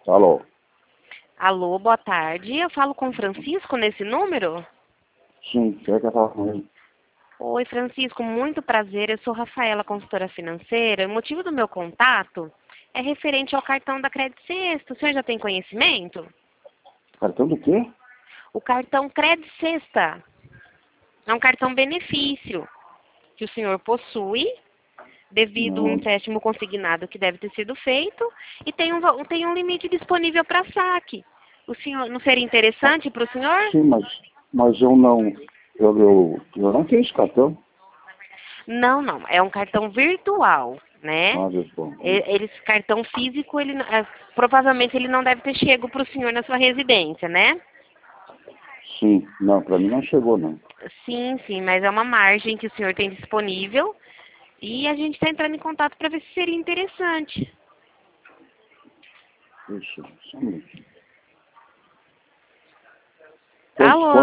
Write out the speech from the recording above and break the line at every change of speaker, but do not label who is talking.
Alô?
Alô, boa tarde. Eu falo com o Francisco nesse número?
Sim, quer que eu fale com ele?
Oi, Francisco, muito prazer. Eu sou Rafaela, consultora financeira. O motivo do meu contato é referente ao cartão da Crédito Sexta. O senhor já tem conhecimento?
Cartão do quê?
O cartão Crédito Sexta é um cartão benefício que o senhor possui devido a um
Não.
empréstimo consignado que deve ter sido feito e tem um limite disponível para saque. O senhor não seria
Ah,
interessante para o senhor?
sim, mas eu não. Eu não tenho esse cartão.
Não, não. É um cartão virtual, né?
Ah, Deus bom.
Esse cartão físico, provavelmente ele não deve ter chego para o senhor na sua residência, né?
Sim, não, para mim não chegou, não.
Sim, sim, mas é uma margem que o senhor tem disponível e a gente está entrando em contato para ver se seria interessante.
Deixa, só um minutinho.
Alô?